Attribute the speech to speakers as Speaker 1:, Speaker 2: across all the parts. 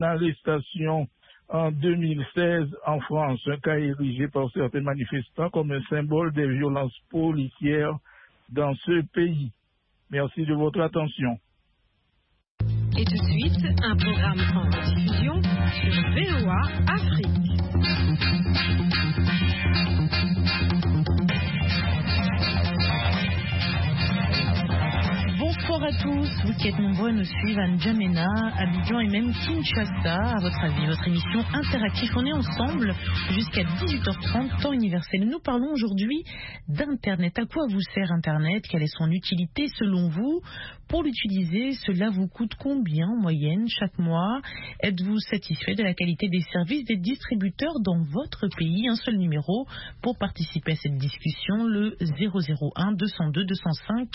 Speaker 1: L'arrestation en 2016 en France, un cas érigé par certains manifestants comme un symbole des violences policières dans ce pays. Merci de votre attention.
Speaker 2: Et tout de suite, un programme en diffusion sur VOA Afrique.
Speaker 3: Bonsoir à tous, vous qui êtes nombreux à nous suivre à N'Djamena, Abidjan et même Kinshasa. À votre avis, votre émission interactive, on est ensemble jusqu'à 18h30, temps universel. Nous parlons aujourd'hui d'Internet. À quoi vous sert Internet? Quelle est son utilité selon vous? Pour l'utiliser, cela vous coûte combien en moyenne chaque mois? Êtes-vous satisfait de la qualité des services des distributeurs dans votre pays? Un seul numéro pour participer à cette discussion, le 001 202 205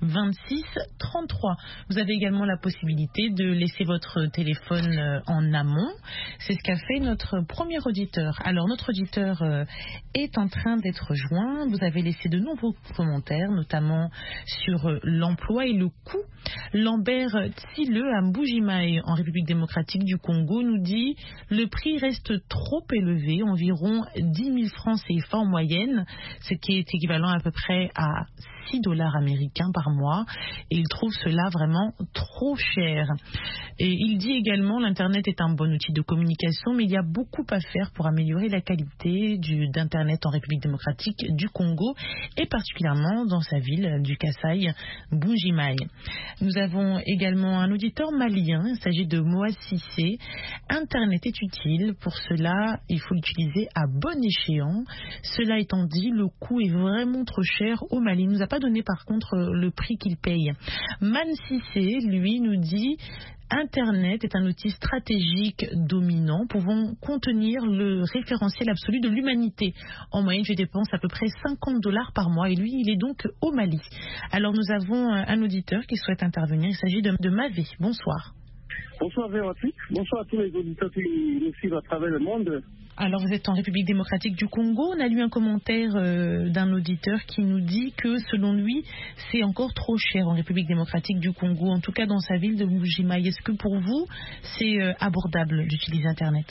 Speaker 3: 26 33. Vous avez également la possibilité de laisser votre téléphone en amont. C'est ce qu'a fait notre premier auditeur. Alors, notre auditeur est en train d'être joint. Vous avez laissé de nombreux commentaires, notamment sur l'emploi et le coût. Lambert Tsile à Mbujimaï, en République démocratique du Congo, nous dit « Le prix reste trop élevé, environ 10 000 francs CFA en moyenne, ce qui est équivalent à peu près à $6 américains par mois, et il trouve cela vraiment trop cher. » Et il dit également l'Internet est un bon outil de communication, mais il y a beaucoup à faire pour améliorer la qualité d'Internet en République démocratique du Congo, et particulièrement dans sa ville du Kasaï, Mbujimaï. Nous avons également un auditeur malien, il s'agit de Moa Sissé. Internet est utile, pour cela il faut l'utiliser à bon échéant. Cela étant dit, le coût est vraiment trop cher au Mali. Il ne nous a pas donné par contre le prix qu'il paye. Man Sissé, lui, nous dit Internet est un outil stratégique dominant pouvant contenir le référentiel absolu de l'humanité. En moyenne, je dépense à peu près $50 par mois et lui, il est donc au Mali. Alors nous avons un auditeur qui souhaite intervenir. Il s'agit de Mavé. Bonsoir.
Speaker 4: Bonsoir Véronique. Bonsoir à tous les auditeurs qui nous suivent à travers le monde.
Speaker 3: Alors vous êtes en République démocratique du Congo. On a lu un commentaire d'un auditeur qui nous dit que selon lui, c'est encore trop cher en République démocratique du Congo, en tout cas dans sa ville de Mbujimaï. Est-ce que pour vous, c'est abordable d'utiliser Internet?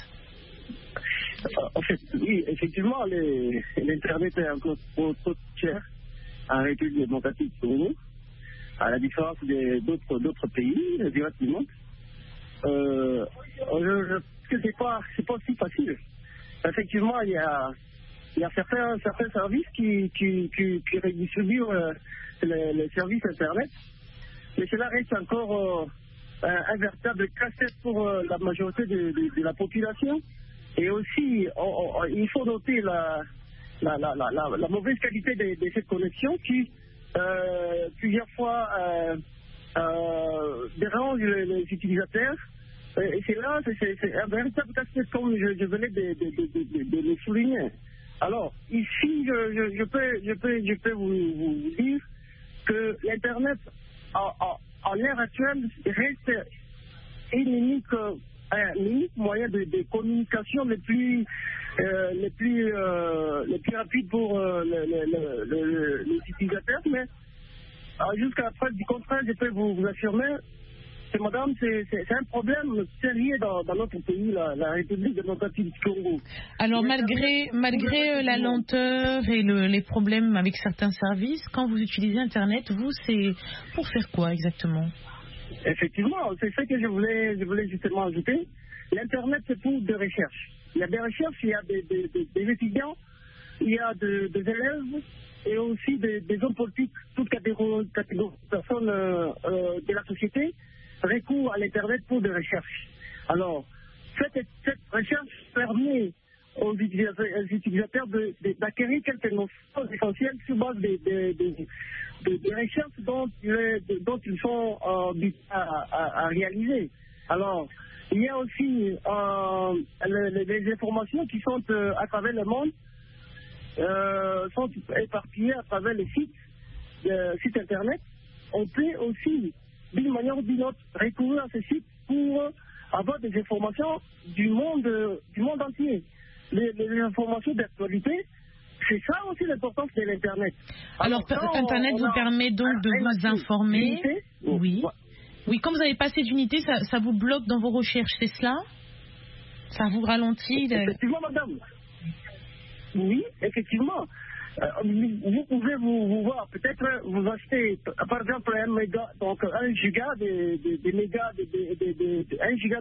Speaker 4: En fait, oui, effectivement, l'Internet est encore trop cher en République démocratique du Congo, à la différence d'autres pays du monde. Je pense que c'est pas si facile. Effectivement, il y a certains services qui redistribuent les services Internet, mais cela reste encore un véritable casse-tête pour la majorité de la population. Et aussi, il faut noter la mauvaise qualité de cette connexion qui, plusieurs fois, dérange les utilisateurs. Et c'est un véritable casse-tête comme je venais de le souligner. Alors, ici, je peux vous dire que l'Internet, en l'ère actuelle, reste un unique moyen de communication le plus rapide pour les utilisateurs. Mais jusqu'à la preuve du contraire, je peux vous affirmer que, madame, c'est un problème sérieux dans notre pays, la République démocratique du Congo.
Speaker 3: Alors, malgré la lenteur et les problèmes avec certains services, quand vous utilisez Internet, vous, c'est pour faire quoi exactement?
Speaker 4: Effectivement, c'est ce que je voulais justement ajouter. L'Internet, c'est pour des recherches. Il y a des recherches, il y a des étudiants, il y a des élèves et aussi des hommes politiques, toutes catégories de personnes de la société recourent à l'Internet pour des recherches. Alors, cette recherche permet aux utilisateurs d'acquérir quelques notions essentielles sur base des recherches dont ils sont à réaliser. Alors, il y a aussi les informations qui sont à travers le monde, sont éparpillées à travers les sites Internet. On peut aussi, d'une manière ou d'une autre, recourir à ces sites pour avoir des informations du monde entier. Les informations d'actualité, c'est ça aussi l'importance de l'Internet.
Speaker 3: Alors Internet vous permet donc de vous informer. Oui. Oui, quand vous n'avez pas assez d'unités, ça vous bloque dans vos recherches, c'est cela? Ça vous ralentit
Speaker 4: Effectivement, madame. Oui, effectivement. Vous pouvez vous voir, peut-être vous achetez par exemple 1 méga, donc 1 giga de mégas, 1 giga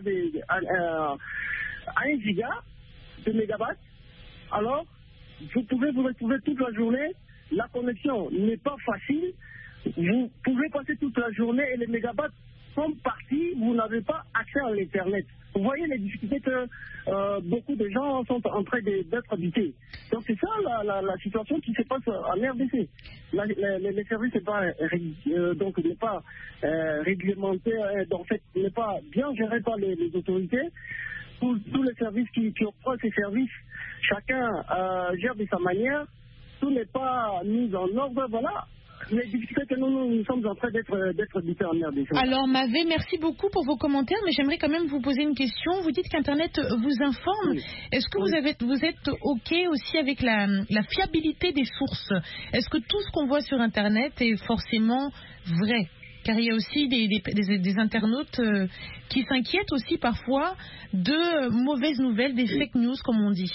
Speaker 4: de mégawatts. Alors, vous pouvez vous retrouver toute la journée, la connexion n'est pas facile, vous pouvez passer toute la journée et les mégawatts sont partis, vous n'avez pas accès à l'Internet. Vous voyez les difficultés que beaucoup de gens sont en train d'être habités. Donc c'est ça la situation qui se passe en RDC. Les services n'est pas, n'est pas réglementé, en fait, n'est pas bien géré par les autorités. Tous les services qui offrent ces services, chacun gère de sa manière. Tout n'est pas mis en ordre, voilà. Les difficultés que nous sommes en train d'être habités en RDC.
Speaker 3: Alors Mavé, merci beaucoup pour vos commentaires, mais j'aimerais quand même vous poser une question. Vous dites qu'Internet vous informe. Oui. Est-ce que vous êtes OK aussi avec la fiabilité des sources? Est-ce que tout ce qu'on voit sur Internet est forcément vrai? Car il y a aussi des internautes qui s'inquiètent aussi parfois de mauvaises nouvelles, des fake news comme on dit.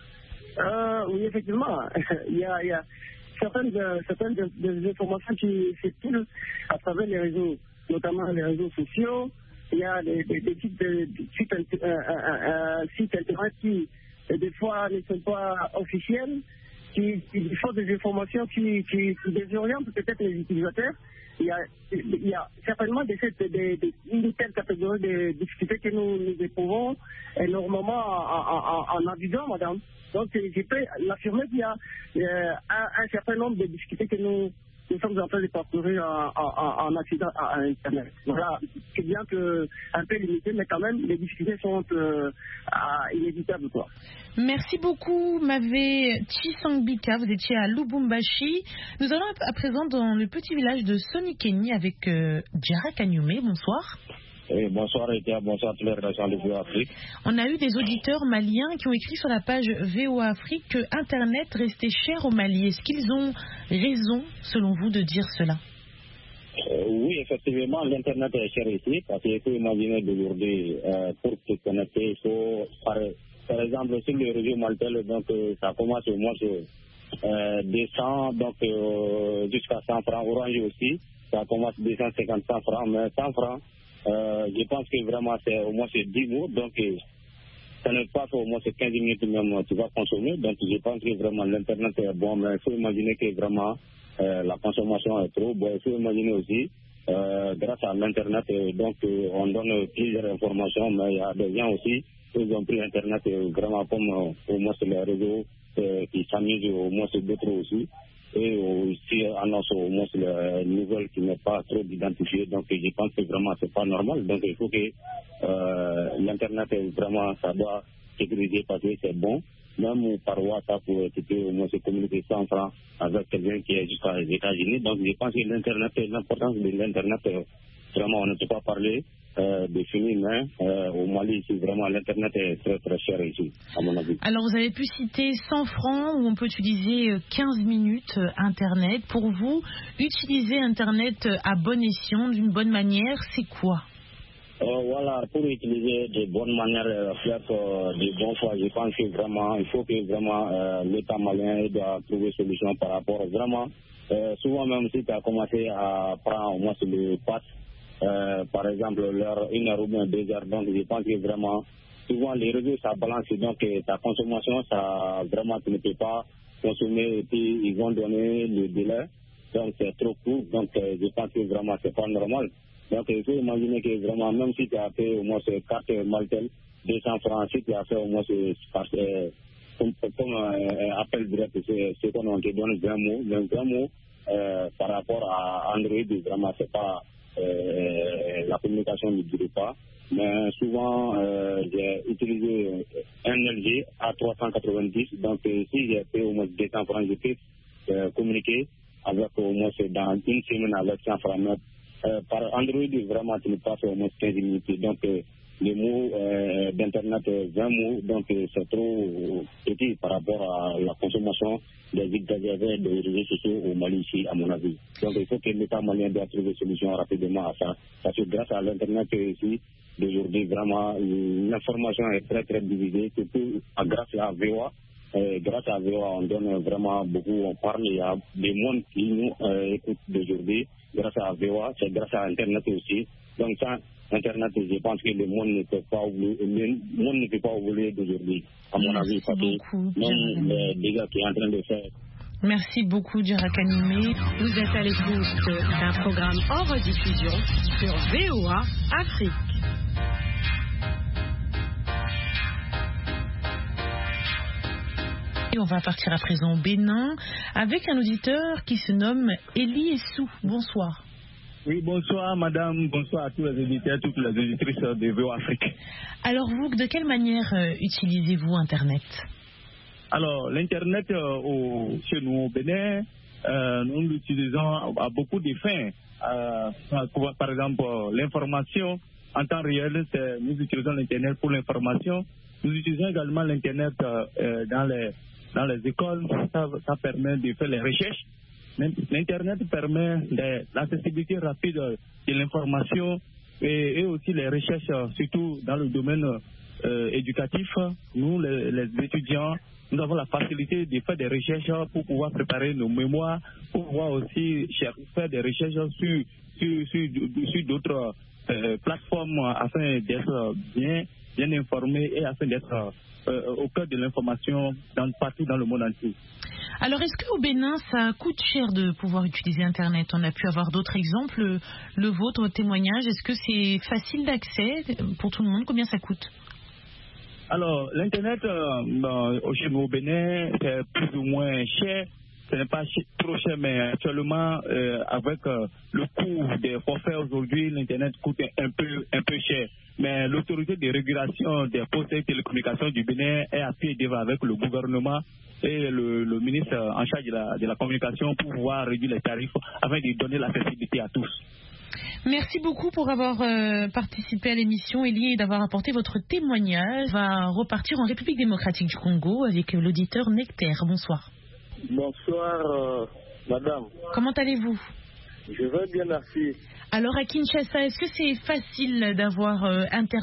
Speaker 4: Oui, effectivement. Il y a certaines des informations qui circulent à travers les réseaux, notamment les réseaux sociaux. Il y a des sites internet qui des fois ne sont pas officiels, qui font des informations qui désorientent peut-être les utilisateurs. Il y a certainement une telle catégorie de difficultés que nous éprouvons énormément en naviguant, madame. Donc, je peux l'affirmer qu'il y a un certain nombre de difficultés que nous sommes en train de parcourir en accédant à Internet. Voilà, c'est bien que un peu limité, mais quand même, les difficultés sont inévitables, quoi.
Speaker 3: Merci beaucoup, Mavé Chisangbika. Vous étiez à Lubumbashi. Nous allons à présent dans le petit village de Sonikeni avec Djara Kanyume. Bonsoir.
Speaker 5: Oui, bonsoir Etia, bonsoir tous les rédactions de VOA Afrique.
Speaker 3: On a eu des auditeurs maliens qui ont écrit sur la page VOA Afrique que Internet restait cher aux Mali. Est-ce qu'ils ont raison, selon vous, de dire cela?
Speaker 5: Oui, effectivement, l'Internet est cher ici, parce qu'il faut imaginer d'aujourd'hui, pour se connecter, il faut, par exemple, sur le réseau Maltel, donc ça commence au moins sur 200, donc jusqu'à 100 francs. Orange aussi, ça commence 250, 100 francs, mais 100 francs. Je pense que vraiment c'est au moins 10 mots, donc ça ne pas au moins 15 minutes même tu vas consommer. Donc je pense que vraiment l'internet est bon, mais il faut imaginer que vraiment la consommation est trop. Bon, il faut imaginer aussi grâce à l'internet, donc on donne plusieurs informations, mais il y a des gens aussi qui ont pris internet vraiment comme au moins les réseaux qui s'amusent, au moins d'autres aussi. Et aussi annonce au moins les nouvelles qui n'est pas trop identifiées. Donc je pense que vraiment c'est pas normal. Donc il faut que l'internet vraiment ça doit sécuriser parce que c'est bon. Même par WhatsApp tu peux au moins se communiquer 100 francs avec quelqu'un qui est jusqu'à les États-Unis. Donc je pense que l'internet, l'importance de l'internet, vraiment on ne peut pas parler de fini, mais au Mali ici vraiment l'internet est très très cher ici à mon avis.
Speaker 3: Alors vous avez pu citer 100 francs où on peut utiliser 15 minutes internet. Pour vous, utiliser internet à bon escient, d'une bonne manière, c'est quoi?
Speaker 5: Voilà, pour utiliser de bonnes manières, faire de bons choix, je pense que vraiment il faut que vraiment l'État malien doit trouver solution par rapport vraiment souvent même si tu as commencé à prendre au moins le pass. Par exemple, 1 heure ou bien 2 heures. Donc, je pense que vraiment, souvent les réseaux, ça balance. Donc, ta consommation, ça vraiment, tu ne peux pas consommer et puis ils vont donner le délai. Donc, c'est trop court. Donc, je pense que vraiment, c'est pas normal. Donc, il faut imaginer que vraiment, même si tu as fait au moins ce carte Maltel, 200 francs, si tu as fait au moins comme appel direct, c'est qu'on te donne 20 mots. Donc, 20 mots par rapport à Android, vraiment, c'est pas. La communication ne dure pas, mais souvent j'ai utilisé un LG A390, donc si j'ai fait au moins 200 francs, je peux communiquer avec au moins dans une semaine avec 100 francs. Par Android, vraiment tu ne passes au moins 15 minutes, donc les mots d'internet 20 mots, donc c'est trop petit par rapport à la consommation des réseaux sociaux au Mali ici, à mon avis. Donc il faut que l'État malien doit trouver une solution rapidement à ça, parce que grâce à l'internet ici, d'aujourd'hui, vraiment, l'information est très, très divisée, surtout grâce à VOA. Grâce à VOA, on donne vraiment beaucoup, on parle, il y a des mondes qui nous écoutent d'aujourd'hui. Grâce à VOA, c'est grâce à Internet aussi. Donc, sans Internet, je pense que le monde ne peut pas oublier d'aujourd'hui, à mon avis, parce que même les dégâts qu'il est en train de faire.
Speaker 3: Merci beaucoup, Djarakanimé.
Speaker 2: Vous êtes à l'écoute d'un programme hors rediffusion sur VOA Afrique.
Speaker 3: Et on va partir à présent au Bénin avec un auditeur qui se nomme Eli Essou. Bonsoir.
Speaker 6: Oui, bonsoir madame, bonsoir à tous les auditeurs, toutes les auditrices de VOA Afrique.
Speaker 3: Alors vous, de quelle manière utilisez-vous Internet ?
Speaker 6: Alors, l'Internet chez nous au Bénin, nous l'utilisons à beaucoup de fins. Par exemple, l'information en temps réel, nous utilisons l'Internet pour l'information. Nous utilisons également l'Internet dans les écoles. Ça permet de faire les recherches. L'Internet permet l'accessibilité rapide de l'information et aussi les recherches, surtout dans le domaine éducatif. Nous, les étudiants, nous avons la facilité de faire des recherches pour pouvoir préparer nos mémoires, pour pouvoir aussi faire des recherches sur d'autres plateformes afin d'être bien informés et afin d'être au cœur de l'information partout dans le monde entier.
Speaker 3: Alors, est-ce qu'au Bénin, ça coûte cher de pouvoir utiliser Internet ? On a pu avoir d'autres exemples. Le vôtre, votre témoignage, est-ce que c'est facile d'accès pour tout le monde ? Combien ça coûte ?
Speaker 6: Alors, l'Internet, chez nous au Bénin, c'est plus ou moins cher. Ce n'est pas trop cher, mais actuellement, avec le coût des forfaits aujourd'hui, l'Internet coûte un peu cher. Mais l'autorité de régulation des postes et télécommunications du Bénin est à pied d'œuvre avec le gouvernement et le ministre en charge de la communication pour pouvoir réduire les tarifs afin de donner l'accessibilité à tous.
Speaker 3: Merci beaucoup pour avoir participé à l'émission, Elie, et d'avoir apporté votre témoignage. On va repartir en République démocratique du Congo avec l'auditeur Nectaire. Bonsoir.
Speaker 7: Bonsoir, madame.
Speaker 3: Comment allez-vous ?
Speaker 7: Je vais bien, merci.
Speaker 3: Alors, à Kinshasa, est-ce que c'est facile d'avoir Internet ?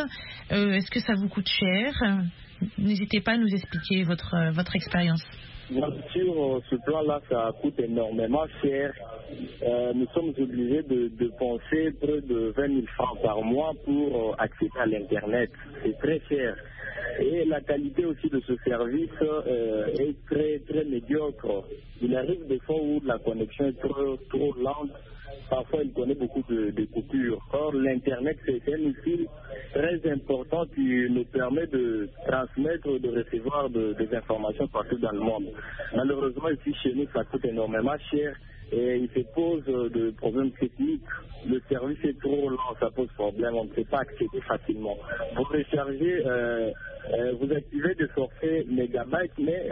Speaker 3: Est-ce que ça vous coûte cher ? N'hésitez pas à nous expliquer votre expérience.
Speaker 7: Sur ce plan-là, ça coûte énormément cher. Nous sommes obligés de dépenser près de 20 000 francs par mois pour accéder à l'Internet. C'est très cher. Et la qualité aussi de ce service est très, très médiocre. Il arrive des fois où la connexion est trop lente. Parfois, il connaît beaucoup de coupures. Or, l'Internet, c'est un outil très important qui nous permet de transmettre, de recevoir des informations partout dans le monde. Malheureusement, ici, chez nous, ça coûte énormément cher et il se pose de problèmes techniques. Le service est trop lent, ça pose problème, on ne peut pas accéder facilement. Vous rechargez, vous activez des forfaits mégabytes, mais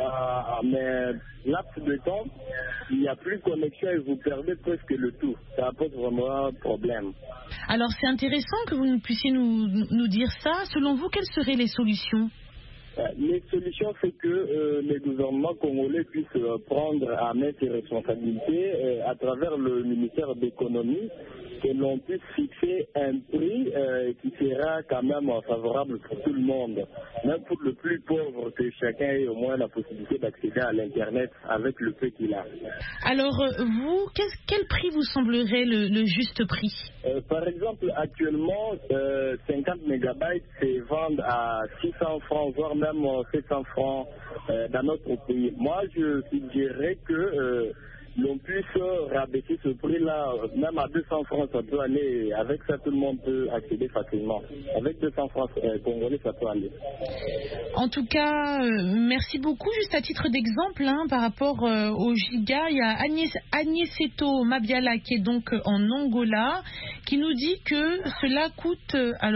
Speaker 7: laps de temps, il n'y a plus de connexion et vous perdez presque le tout. Ça pose vraiment un problème.
Speaker 3: Alors c'est intéressant que vous puissiez nous dire ça. Selon vous, quelles seraient les solutions ?
Speaker 7: Les solutions, c'est que les gouvernements congolais puissent prendre à main ses responsabilités à travers le ministère d'économie, que l'on puisse fixer un prix qui sera quand même favorable pour tout le monde, même pour le plus pauvre, que chacun ait au moins la possibilité d'accéder à l'Internet avec le peu qu'il a.
Speaker 3: Alors vous, quel prix vous semblerait le juste prix ?
Speaker 7: Par exemple, actuellement, 50 mégabytes se vendent à 600 francs, voire même 700 francs dans notre pays. Moi, je suggérerais que l'on puisse rabaisser ce prix-là, même à 200 francs, ça peut aller. Avec ça, tout le monde peut accéder facilement. Avec 200 francs congolais, ça peut aller.
Speaker 3: En tout cas, merci beaucoup. Juste à titre d'exemple, par rapport au giga, il y a Agneseto Mabiala, qui est donc en Angola, qui nous dit que cela coûte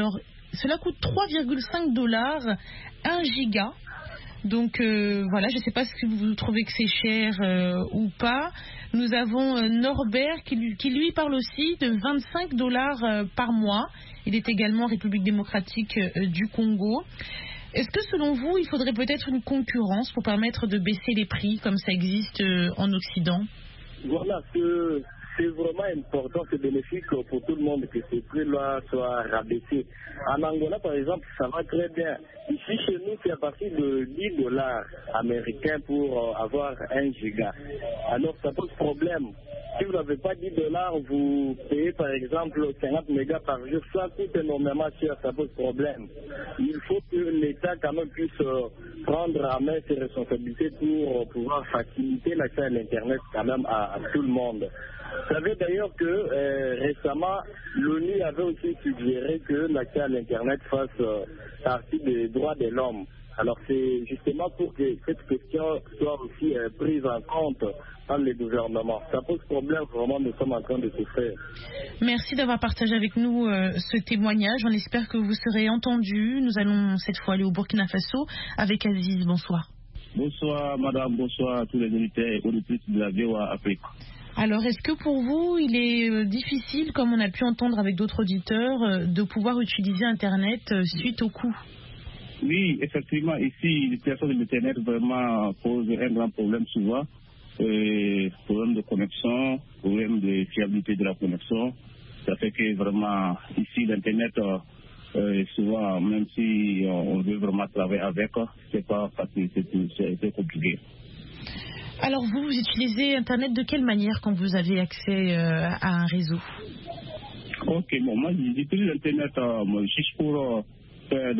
Speaker 3: 3,5$ 1 giga. Donc voilà, je ne sais pas si vous trouvez que c'est cher ou pas. Nous avons Norbert qui lui parle aussi de 25$ par mois. Il est également en République démocratique du Congo. Est-ce que selon vous, il faudrait peut-être une concurrence pour permettre de baisser les prix comme ça existe en Occident ?
Speaker 7: Voilà, c'est vraiment important, c'est bénéfique pour tout le monde que ces prix-là soient rabaissés. En Angola, par exemple, ça va très bien. Ici, chez nous, c'est à partir de $10 américains pour avoir 1 giga. Alors, ça pose problème. Si vous n'avez pas $10, vous payez par exemple 50 mégas par jour. Ça coûte énormément cher, ça pose problème. Il faut que l'État quand même puisse prendre à main ses responsabilités pour pouvoir faciliter l'accès à l'Internet quand même à tout le monde. Vous savez d'ailleurs que récemment, l'ONU avait aussi suggéré que l'accès à l'Internet fasse partie des droits de l'homme. Alors c'est justement pour que cette question soit aussi prise en compte par les gouvernements. Ça pose problème, vraiment, nous sommes en train de tout faire.
Speaker 3: Merci d'avoir partagé avec nous ce témoignage. On espère que vous serez entendu. Nous allons cette fois aller au Burkina Faso avec Aziz. Bonsoir.
Speaker 6: Bonsoir madame, bonsoir à tous les auditeurs et auditrices de la VOA Afrique.
Speaker 3: Alors, est-ce que pour vous, il est difficile, comme on a pu entendre avec d'autres auditeurs, de pouvoir utiliser Internet suite au coût?
Speaker 6: Oui, effectivement, ici, l'utilisation de l'Internet vraiment pose un grand problème souvent. Problème de connexion, problème de fiabilité de la connexion. Ça fait que vraiment, ici, l'Internet, souvent, même si on veut vraiment travailler avec, c'est pas facile, c'est compliqué.
Speaker 3: Alors, vous utilisez Internet de quelle manière quand vous avez accès à un réseau?
Speaker 6: Ok, bon, moi, j'utilise Internet juste pour faire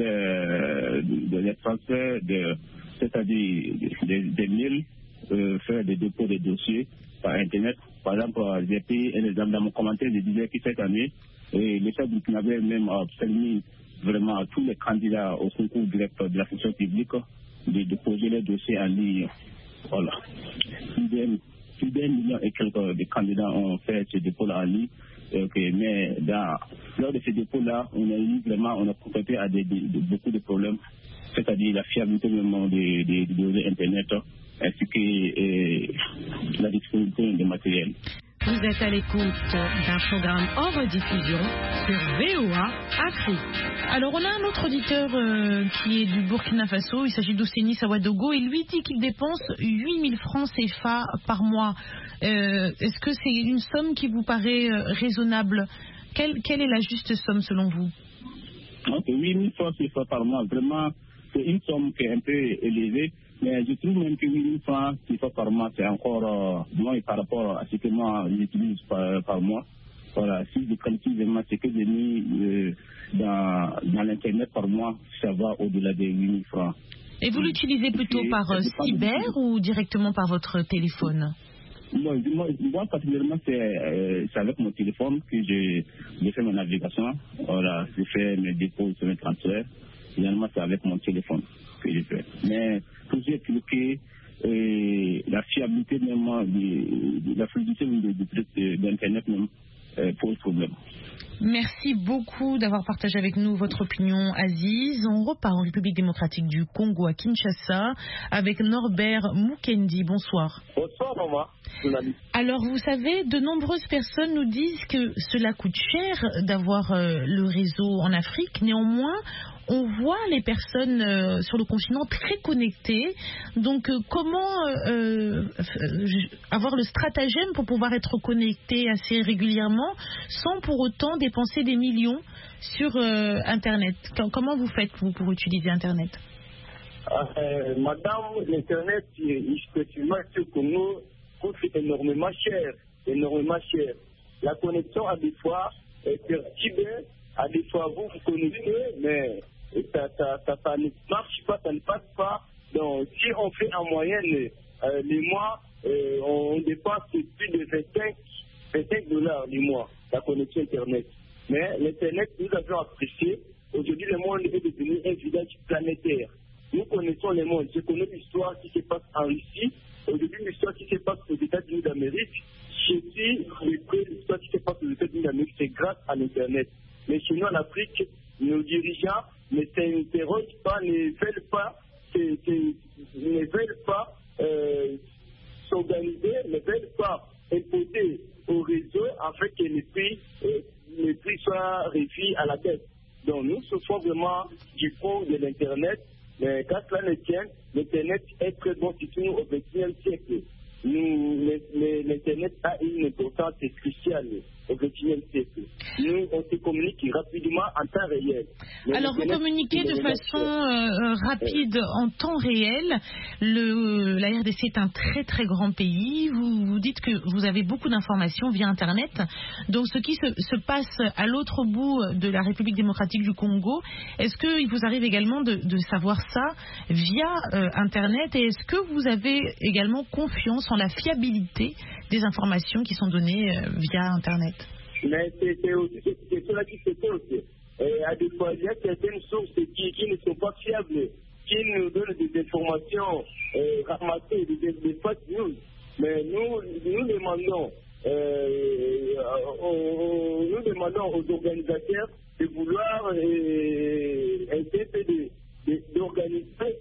Speaker 6: des transferts, c'est-à-dire des mails, faire des dépôts de dossiers par Internet. Par exemple, j'ai pris un exemple dans mon commentaire, je disais que cette année, l'État burkinabé même a permis vraiment à tous les candidats au concours direct de la fonction publique de déposer les dossiers en ligne. Voilà. Plus d'1 million et quelques de candidats ont fait ce dépôt-là en ligne. Mais lors de ce dépôt-là, on a confronté à beaucoup de problèmes, c'est-à-dire la fiabilité même des données Internet ainsi que la disponibilité des matériels.
Speaker 2: Vous êtes à l'écoute d'un programme en rediffusion sur VOA Afrique.
Speaker 3: Alors, on a un autre auditeur qui est du Burkina Faso. Il s'agit d'Ouseni Sawadogo. Et lui dit qu'il dépense 8 000 francs CFA par mois. Est-ce que c'est une somme qui vous paraît raisonnable? Quelle est la juste somme selon vous?
Speaker 6: 8 000 francs CFA par mois, vraiment, c'est une somme qui est un peu élevée. Mais je trouve même que 8 000 francs CFA par mois, c'est encore moins par rapport à ce que moi j'utilise par mois. Voilà, si je calcule vraiment ce que j'ai mis dans l'Internet par mois, ça va au-delà des 8 000 francs.
Speaker 3: Et vous l'utilisez plutôt par cyber ou directement par votre téléphone?
Speaker 6: Moi, particulièrement, c'est avec mon téléphone que je fais ma navigation. Voilà, je fais mes dépôts, je fais mes transferts. Finalement, c'est avec mon téléphone que je fais. Mais pour expliquer la fiabilité même la fluidité d'Internet même pose problème.
Speaker 3: Merci beaucoup d'avoir partagé avec nous votre opinion, Aziz. On repart en République démocratique du Congo à Kinshasa avec Norbert Mukendi. Bonsoir.
Speaker 7: Bonsoir, maman.
Speaker 3: Alors, vous savez, de nombreuses personnes nous disent que cela coûte cher d'avoir le réseau en Afrique. Néanmoins, on voit les personnes sur le continent très connectées. Donc, comment avoir le stratagème pour pouvoir être connecté assez régulièrement sans pour autant dépenser des millions sur Internet? Comment vous faites, vous, pour utiliser Internet?
Speaker 7: Madame, l'Internet, effectivement, sur Congo, coûte énormément cher. La connexion, à des fois, est perturbée. À des fois, vous connectez, mais ça ne marche pas, ça ne passe pas. Donc, si on fait en moyenne les mois, on dépasse plus de 25 dollars du mois, la connexion Internet. Mais l'Internet, nous avons apprécié. Aujourd'hui, le monde est devenu un village planétaire. Nous connaissons le monde. Je connais l'histoire qui se passe en Russie. Aujourd'hui, l'histoire qui se passe aux États-Unis d'Amérique. Je suis l'histoire qui se passe aux États-Unis d'Amérique, c'est grâce à l'Internet. Mais chez nous, en Afrique, nos dirigeants ne s'interrogent pas, ne veulent pas s'organiser, ne veulent pas imposer au réseau afin que les prix soient réduits à la baisse. Donc nous souffrons vraiment du coût de l'Internet, mais quand cela ne tient, l'Internet est très bon surtout au XXIe siècle. l'Internet a une importance cruciale au XXIe siècle. Nous, on se communique rapidement en temps réel.
Speaker 3: Alors, vous communiquez de façon rapide en temps réel. La RDC est un très très grand pays. Vous dites que vous avez beaucoup d'informations via Internet. Donc, ce qui se passe à l'autre bout de la République démocratique du Congo, est-ce qu'il vous arrive également de savoir ça via Internet? Et est-ce que vous avez également confiance en la fiabilité des informations qui sont données via Internet?
Speaker 7: Mais c'est cela qui se fait aussi. À des fois, il y a certaines sources qui ne sont pas fiables, qui nous donnent des informations ramassées, des fake news. Mais nous demandons aux organisateurs de vouloir essayer d'organiser,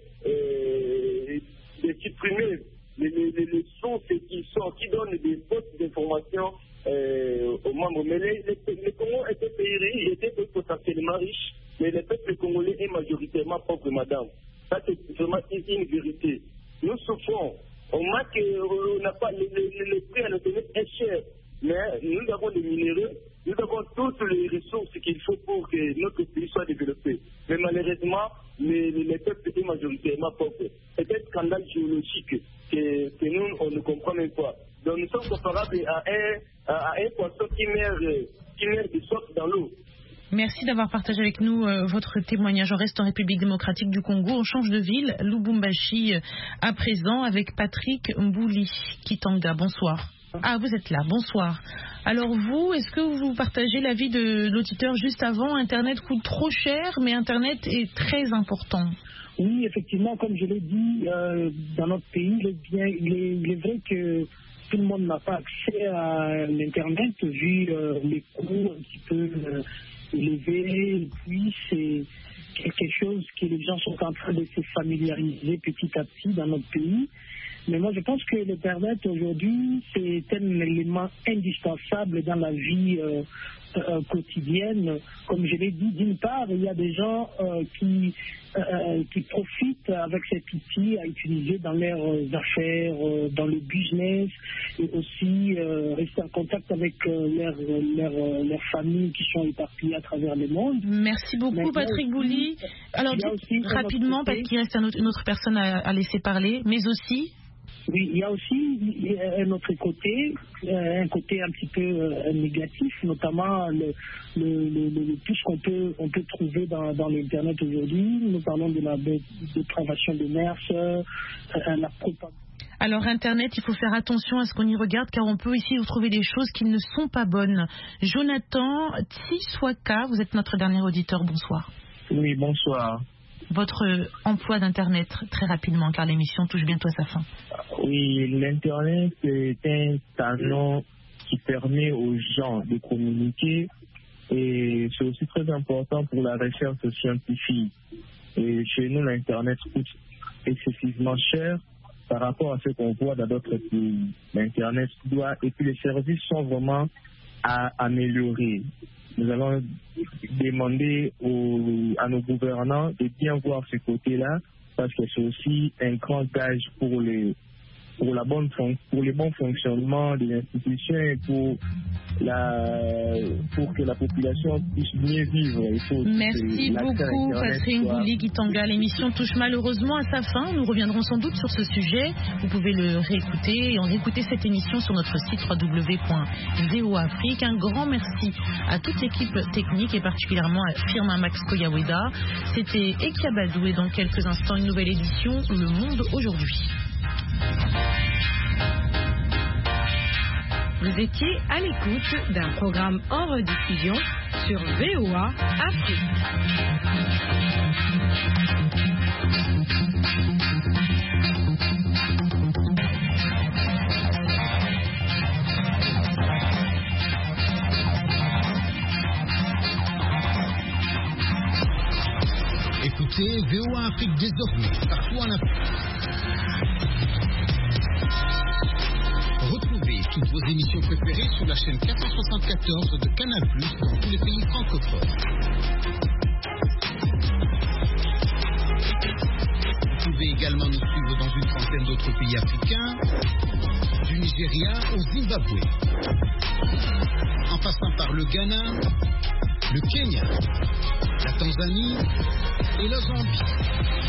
Speaker 7: de supprimer les sources qui donnent des fausses informations aux membres. Mais le Congo est un pays riche, était potentiellement riche, mais le peuple congolais est majoritairement pauvre, madame. Ça, c'est vraiment une vérité. Nous souffrons. On n'a pas le prix à l'Internet est cher, mais nous avons des minéraux, nous avons toutes les ressources qu'il faut pour que notre pays soit développé. Mais malheureusement, le peuple est majoritairement pauvre. C'est un scandale géologique que nous, on ne comprend même pas. Donc nous sommes comparables à un poisson qui meurt de soif dans l'eau.
Speaker 3: Merci d'avoir partagé avec nous votre témoignage. On reste en République démocratique du Congo. On change de ville, Lubumbashi à présent, avec Patrick Mbouli Kitanga. Bonsoir. Ah, vous êtes là. Bonsoir. Alors vous, est-ce que vous partagez l'avis de l'auditeur juste avant? Internet coûte trop cher, mais Internet est très important.
Speaker 8: Oui, effectivement, comme je l'ai dit, dans notre pays, il est vrai que tout le monde n'a pas accès à l'Internet, vu les coûts un petit peu élevés. Et puis, c'est quelque chose que les gens sont en train de se familiariser petit à petit dans notre pays. Mais moi, je pense que l'Internet, aujourd'hui, c'est un élément indispensable dans la vie quotidienne. Comme je l'ai dit, d'une part, il y a des gens qui profitent avec cet outil à utiliser dans leurs affaires, dans le business, et aussi rester en contact avec leurs familles qui sont éparpillées à travers le monde.
Speaker 3: Merci beaucoup, Patrick Mbouli. Alors, dites rapidement, parce qu'il reste une autre personne à laisser parler, mais aussi...
Speaker 8: Oui, il y a aussi un autre côté, un côté un petit peu négatif, notamment tout ce qu'on peut trouver dans l'Internet aujourd'hui. Nous parlons de la dépravation des mœurs, la propagande.
Speaker 3: Alors Internet, il faut faire attention à ce qu'on y regarde, car on peut ici trouver des choses qui ne sont pas bonnes. Jonathan Tsiswaka, vous êtes notre dernier auditeur, bonsoir.
Speaker 9: Oui, bonsoir.
Speaker 3: Votre emploi d'Internet, très rapidement, car l'émission touche bientôt à sa fin.
Speaker 9: Oui, l'Internet est un canal qui permet aux gens de communiquer et c'est aussi très important pour la recherche scientifique. Et chez nous, l'Internet coûte excessivement cher par rapport à ce qu'on voit dans d'autres pays. L'Internet doit, et puis les services sont vraiment à améliorer. Nous allons demander à nos gouvernants de bien voir ce côté-là, parce que c'est aussi un grand gage pour les bons fonctionnements des institutions et pour que la population puisse mieux vivre.
Speaker 3: Merci beaucoup, Patrick Mbouli Kitanga. L'émission touche malheureusement à sa fin. Nous reviendrons sans doute sur ce sujet. Vous pouvez le réécouter et réécouter cette émission sur notre site www.VOA Afrique. Un grand merci à toute l'équipe technique et particulièrement à Firmin Max Koyaweda. C'était Ekiabadou et dans quelques instants une nouvelle édition Le Monde aujourd'hui.
Speaker 2: Vous étiez à l'écoute d'un programme en rediffusion sur VOA Afrique.
Speaker 10: Écoutez VOA Afrique désormais partout en Afrique. Retrouvez toutes vos émissions préférées sur la chaîne 474 de Canal+ dans tous les pays francophones. Vous pouvez également nous suivre dans une trentaine d'autres pays africains, du Nigeria au Zimbabwe, en passant par le Ghana, le Kenya, la Tanzanie et la Zambie.